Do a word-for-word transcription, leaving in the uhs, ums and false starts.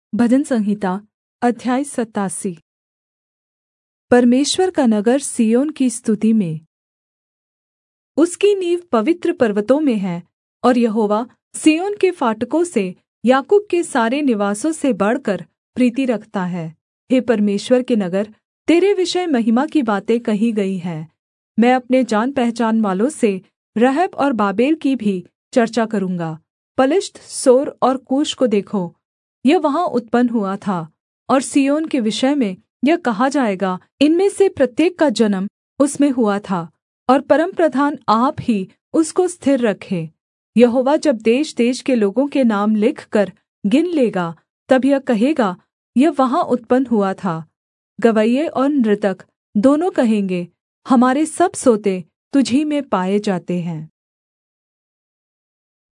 भजन संहिता अध्याय सत्तासी। परमेश्वर का नगर सिय्योन की स्तुति में। उसकी नींव पवित्र पर्वतों में है, और यहोवा सिय्योन के फाटकों से याकूब के सारे निवासों से बढ़कर प्रीति रखता है। हे परमेश्वर के नगर, तेरे विषय महिमा की बातें कही गई हैं। मैं अपने जान पहचान वालों से रहब और बाबेल की भी चर्चा करूँगा। पलिश्त, सोर और कूश को देखो, यह वहाँ उत्पन्न हुआ था, और सिय्योन के विषय में यह कहा जाएगा, इनमें से प्रत्येक का जन्म उसमें हुआ था, और परमप्रधान आप ही उसको स्थिर रखे। यहोवा जब देशदेश के लोगों के नाम लिखकर गिन लेगा, तब यह कहेगा, यह वहाँ उत्पन्न हुआ था। गवैये और नृतक दोनों कहेंगे, हमारे सब सोते तुझी में पाए जाते हैं।